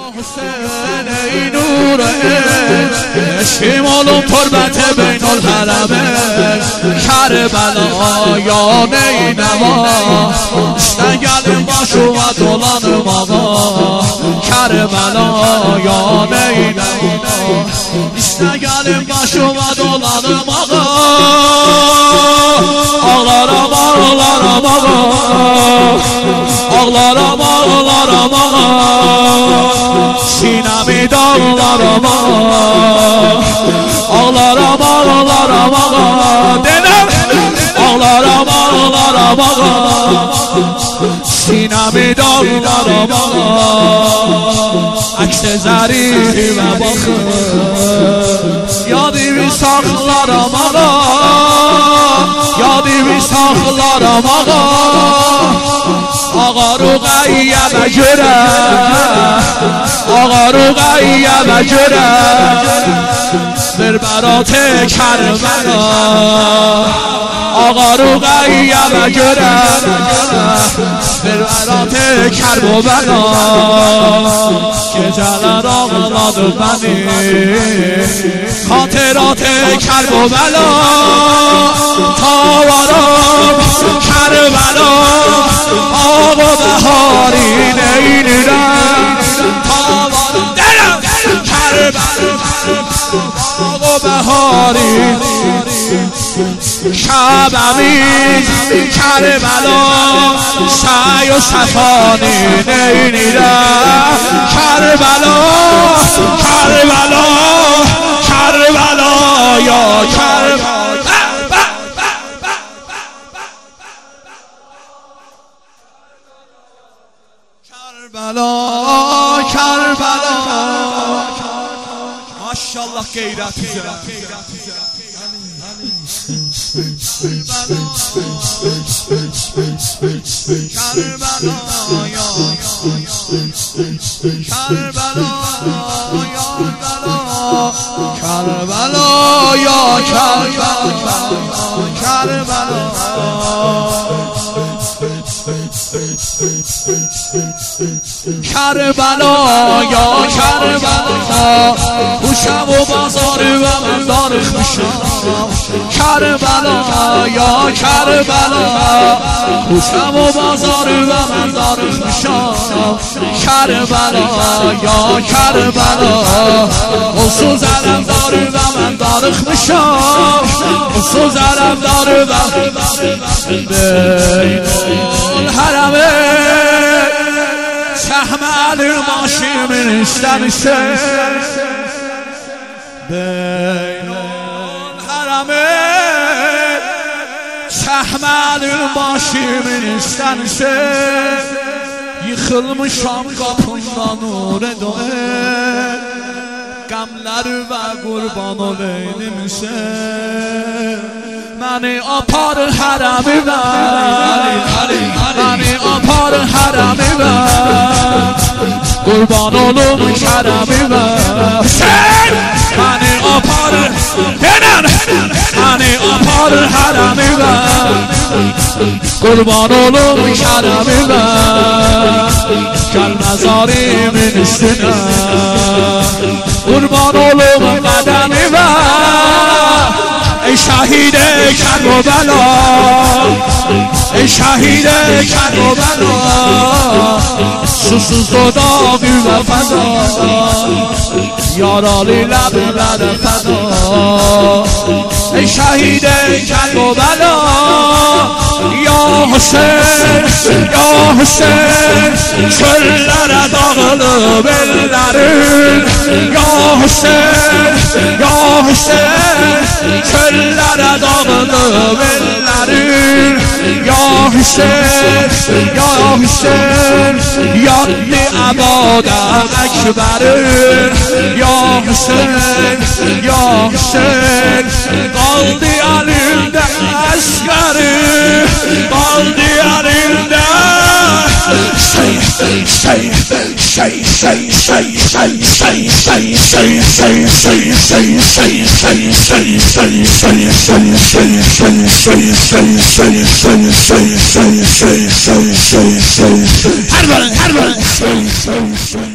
حسین ای نور عشق معلوم تربت بین الحرمین کربلا یا نینوا استگل باشو و دولان ماما کربلا یا نینوا استگل باشو و دولان ماما ağlarım ağlarım ağlarım ağlarım sinemi dağlarım ağlarım ağlarım denem ağlarım ağlarım sinemi dağlarım aks zarifime bakın yadımı saklarım yadımı saklarım ağa Ruqayyəmə görə ağa Ruqayyəmə görə bir bərat Kərbala ağa Ruqayyəmə görə bir bərat Kərbala gecələr ağladı bəni xatırat Kərbala tavarım Kərbala آب بهاری نیرم تاوارم درم کربلا آب بهاری شبمیز کربلا سعی و صفانی نیرم کربلا کربلا کربلا یا کربلا Kerbela, Kerbela Maşallah gayret üzere Kerbela ya Kerbela Kerbela ya Kerbela کربلا یا کربلا خوشم و بازاری و من دارخ میشم کربلا یا کربلا خوشم و بازاری و من دارخ میشم کربلا یا کربلا خصوص علم داری و من دارخ میشم خصوص علم داری و بین الحرمین تحمل ماشی من استنسه بین الحرمین تحمل ماشی من استنسه yıkılmışam kapından nure doğe gamlar ve kurban olayım sen məni apar hərəmi ver məni apar hərəmi ver qurban olum kərəmi ver məni apar denən məni apar hərəmi ver qurban olum kərəmi ver gəl məzarimin üstünə qurban olum qədəmi ver ای شهید کربلا ای شهید کربلا susuz dodağı ve feda yaralı labler feda ey şehide Kerbela ya Hüseyin çöllere dağılıp ellerin ya Hüseyin çöllere dağılıp ellerin ya Hüseyin yadlı abada ekberin ya Hüseyin kaldı elinde askerin kaldı elinde her